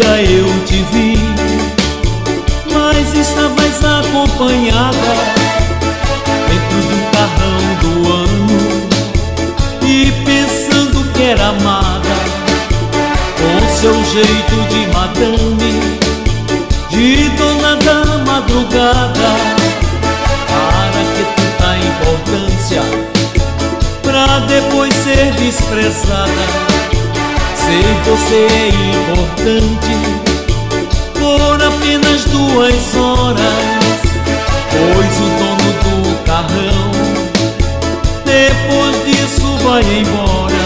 dia eu te vi, mas estavas acompanhada dentro de um carrão do ano, e pensando que era amada, com seu jeito de madame, de dona da madrugada. Para que tanta importância pra depois ser desprezada? Sei que você é importante por apenas 2 horas, pois o dono do carrão depois disso vai embora.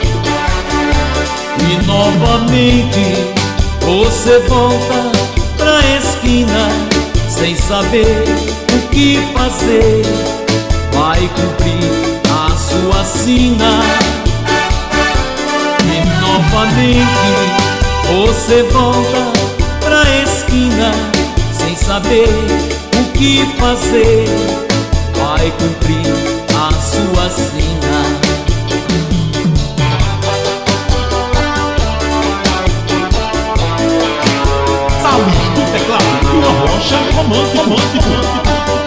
E novamente você volta pra esquina sem saber o que fazer. Vai cumprir a sua sina. E novamente você volta pra esquina sem saber o que fazer. Vai cumprir a sua sina. Do teclado, uma rocha romântico.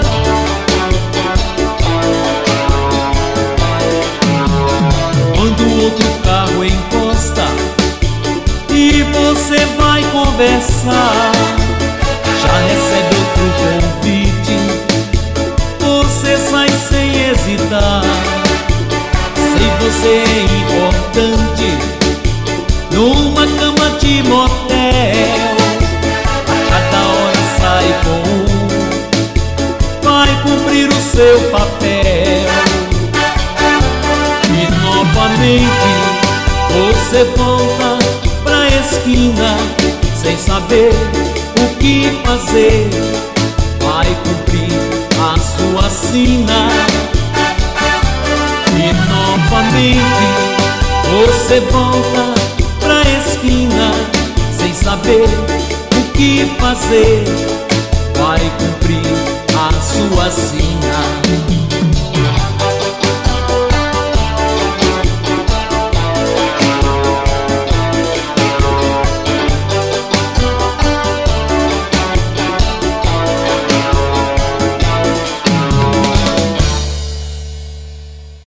Quando outro carro encosta e você vai conversar, já recebe outro convite, você sai sem hesitar. Sei você é importante numa cama de motel, cada hora sai com um, vai cumprir o seu papel. E novamente você volta pra esquina sem saber o que fazer. Vai cumprir a sua sina. E novamente você volta pra esquina sem saber o que fazer. Vai cumprir a sua sina.